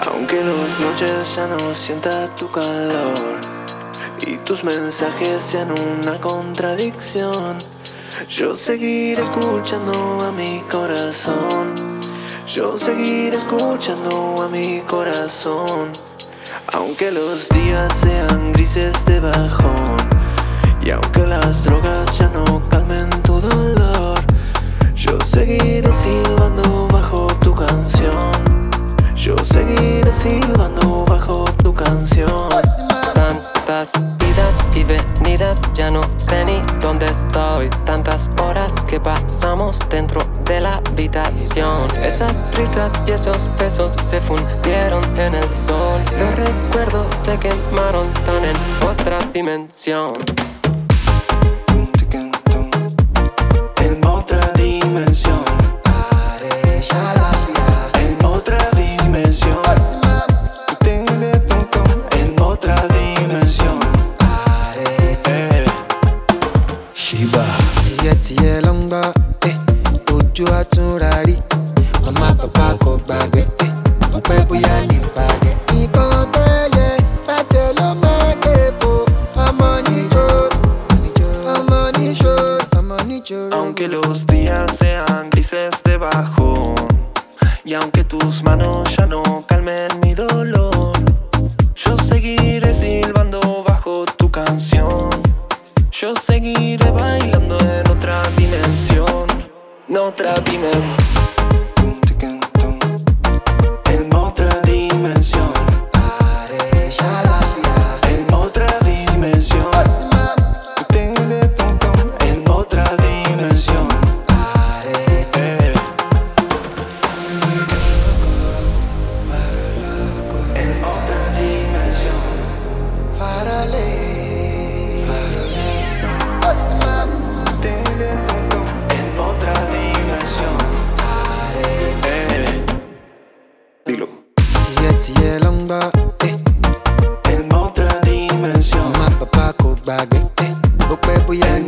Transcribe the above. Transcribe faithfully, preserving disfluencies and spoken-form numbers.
Aunque las noches ya no sienta tu calor y tus mensajes sean una contradicción, yo seguiré escuchando a mi corazón. Yo seguiré escuchando a mi corazón. Aunque los días sean grises de bajón y aunque las drogas ya no calmen tu dolor, yo seguiré silbando bajo tu canción. Yo seguiré silbando bajo tu canción. Tantas idas y venidas, ya no sé ni dónde estoy. Tantas horas que pasamos dentro de la habitación. Esas risas y esos besos se fundieron en el sol. Los recuerdos se quemaron tan en otra dimensión. En otra dimensión. En otra dimensión. En otra dimensión. Shiba tiye tiye ló ń gbọ́, eh, ojú àtúnra rí. Màmá bàbá kò gbàgbé, eh, mo pẹ́ bóyá ní ìpàdé. Nǹkan tẹ́yẹ bàjẹ́ ló máa gbé bò. Ọmọ níjó, ọmọ níjó, ọmọ níjó. Aunque los días sean grises de bajón y aunque tus manos ya no calmen mi dolor, yo seguiré silbando bajo tu canción. Yo seguiré bailando en otra dimensión. En otra dimensión. En otra dimensión. En otra dimensión. En otra dimensión. En otra dimensión. Farale. En otra dimensión. Eh. Dilo. Tiye tiye ló ń gbọ́, eh, En otra dimensión. màmá bàbá kò gbàgbé, eh, mo pẹ́ bóyá ní